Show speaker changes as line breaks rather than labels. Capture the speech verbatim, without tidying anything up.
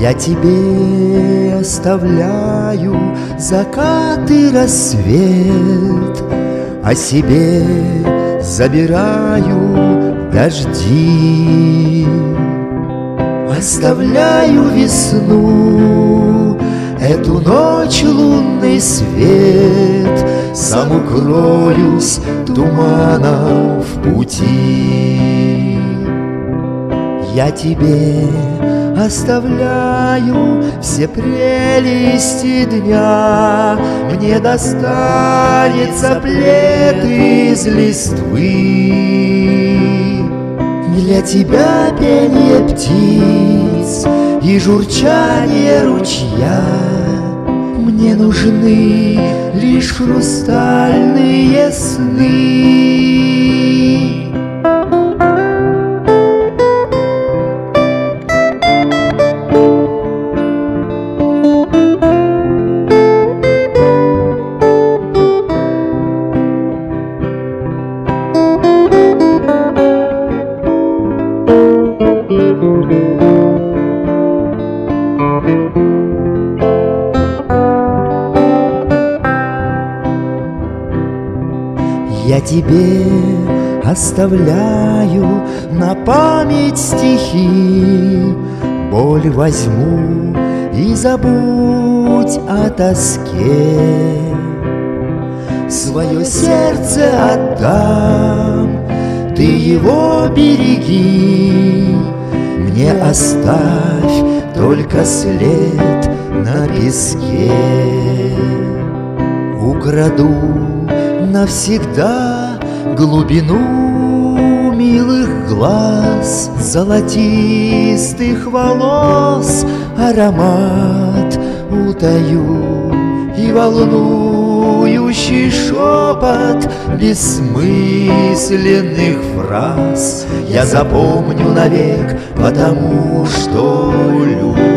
Я тебе оставляю закат и рассвет, а себе забираю дожди. Оставляю весну, эту ночь лунный свет, сам укроюсь туманом в пути. Я тебе оставляю все прелести дня, мне достанется плед из листвы. Для тебя пение птиц и журчание ручья, мне нужны лишь хрустальные сны. Я тебе оставляю на память стихи, боль возьму и забудь о тоске. Свое сердце отдам, ты его береги, мне оставь только след на песке. Украду навсегда глубину милых глаз, золотистых волос аромат утаю, и волнующий шепот бессмысленных фраз я запомню навек, потому что люблю.